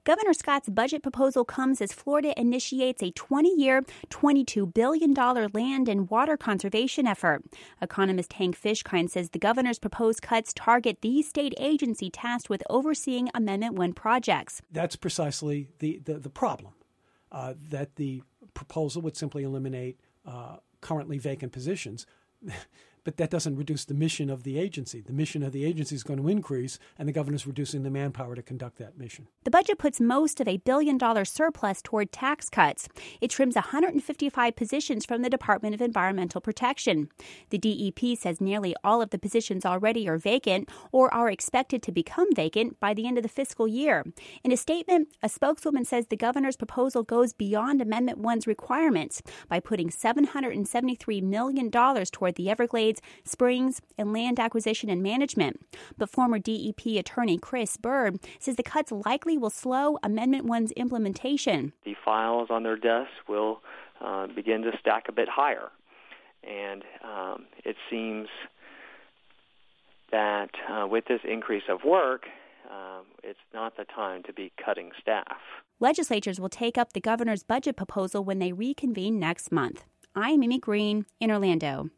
Governor Scott's budget proposal comes as Florida initiates a 20-year, $22 billion land and water conservation effort. Economist Hank Fishkind says the governor's proposed cuts target the state agency tasked with overseeing Amendment 1 projects. That's precisely the problem, that the proposal would simply eliminate currently vacant positions. But that doesn't reduce the mission of the agency. The mission of the agency is going to increase, and the governor's reducing the manpower to conduct that mission. The budget puts most of a $1 billion surplus toward tax cuts. It trims 155 positions from the Department of Environmental Protection. The DEP says nearly all of the positions already are vacant or are expected to become vacant by the end of the fiscal year. In a statement, a spokeswoman says the governor's proposal goes beyond Amendment 1's requirements by putting $773 million toward the Everglades, Springs, and land acquisition and management. But former DEP attorney Chris Byrd says the cuts likely will slow Amendment 1's implementation. The files on their desks will begin to stack a bit higher. And it seems that with this increase of work, it's not the time to be cutting staff. Legislatures will take up the governor's budget proposal when they reconvene next month. I'm Mimi Green in Orlando.